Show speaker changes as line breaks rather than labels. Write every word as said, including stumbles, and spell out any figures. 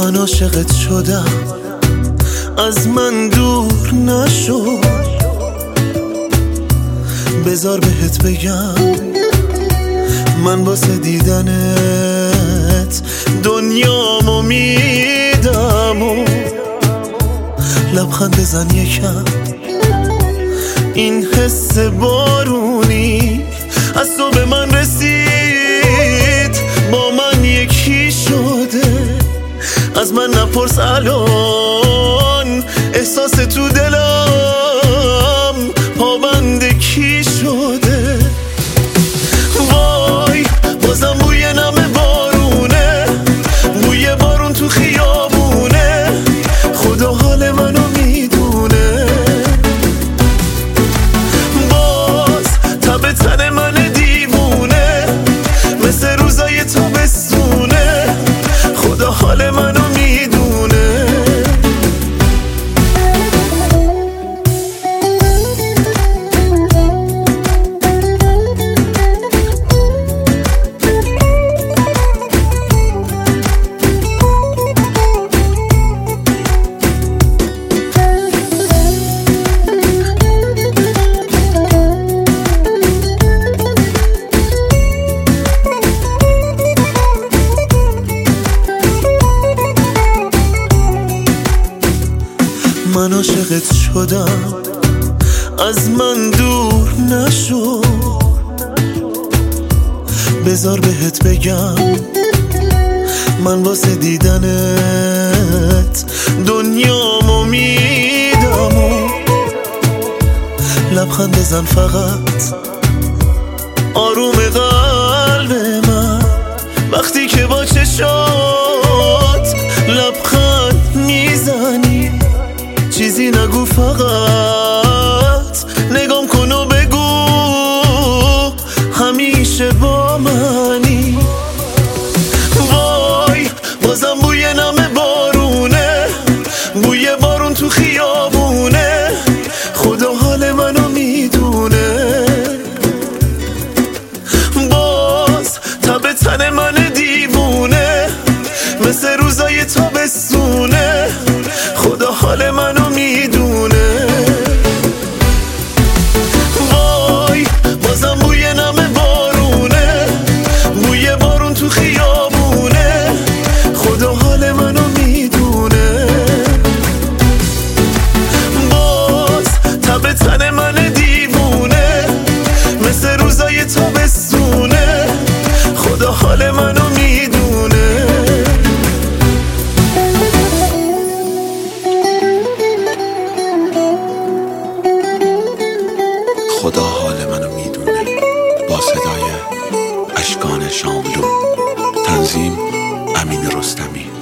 من عاشقت شدم، از من دور نشو، بذار بهت بگم من واسه دیدنت دنیامو میدم و لبخند بزن یکم، این حس بارونی از تو به من رسید، با من یکی شده، از من نپرس الان احساس تو دلم پابند کی شده. وای بازم بوی نم بارونه، بوی بارون تو خیابونه، خدا حال منو میدونه، باز تب تن من دیوونه، مثل روزای تابستونه، خدا حال منو میدونه. من عاشقت شدم، از من دور نشو، بذار بهت بگم من واسه دیدنت دنیامو میدم و لبخند بزن فقط آروم قلب من، وقتی که با چشات لبخند میزنی، چیزی نگو فقط نگام کن و بگو همیشه با منی. وای بازم بوی نم بارونه، بوی بارون تو خیابونه، خدا حال منو میدونه، باز تب تن من دیوونه، مثل روزای تابستونه، خدا حال منو میدونه. وای بازم بوی نم بارونه، بوی بارون تو خیابونه، خدا حال منو میدونه، باز تب تن من دیوونه، مثل روزای تابستونه، خدا حال منو میدونه.
خدا حال منو میدونه، با صدای اشکان شاملو، تنظیم امین رستمی.